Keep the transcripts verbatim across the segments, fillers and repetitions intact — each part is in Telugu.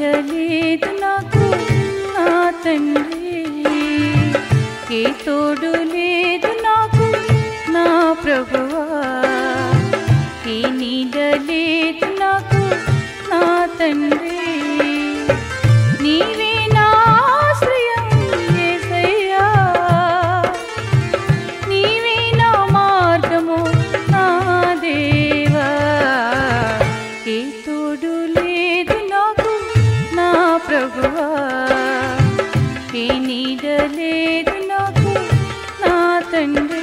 నీడలేదు నాకు నా తండ్రి, ఏ తోడు లేదు నాకు నా ప్రభువా, ఏ నీడలేదు నాకు నా తండ్రి, నీవే నా ఆశ్రయం యేసయ్యా, నీవే నా మార్గము నా దేవా, ఏ తోడు లేదు నాకు నా ప్రభువా, ఏ నీడ లేదు నాకు నా తండ్రి.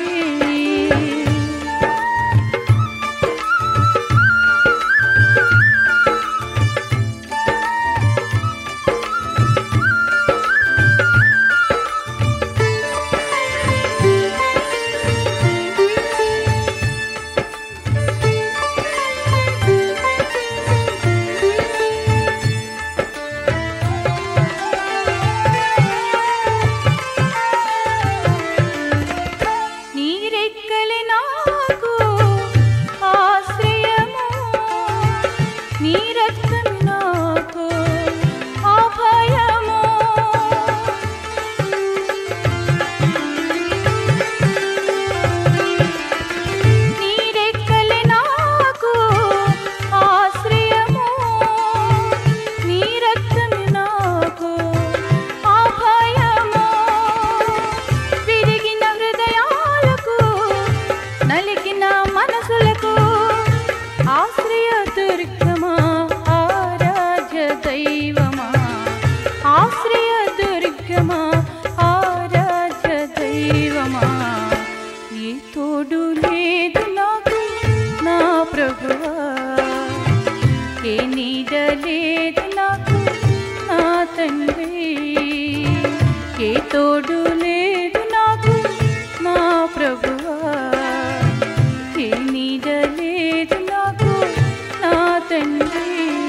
తోడు లేదు నాకు నా ప్రభువా, ఏ నీడ లేదు నాకు నా తండ్రి, ఏ తోడు లేదు నాకు నా ప్రభువా, ఏ నీడ లేదు నాకు నా తండ్రి.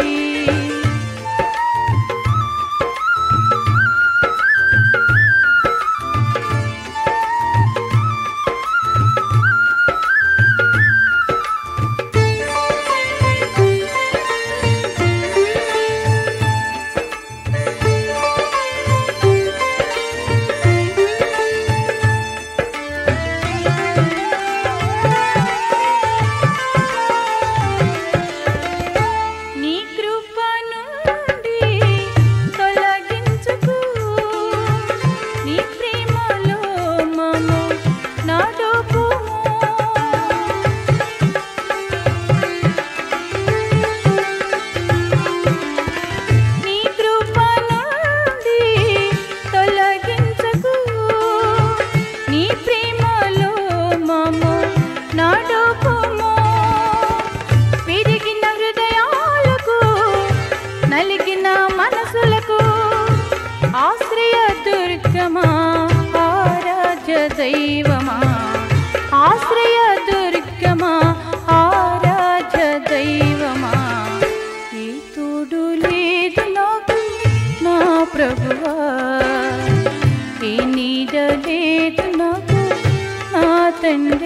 ఆశ్రయ దుర్గమా ఆరాధ్య దైవమా, ఆశ్రయ దుర్గమా ఆరాధ్య దైవమా, ఏ తోడు లేదు నాకు నా ప్రభువా, ఏ నీడ లేదు నాకు నా తండ్రి.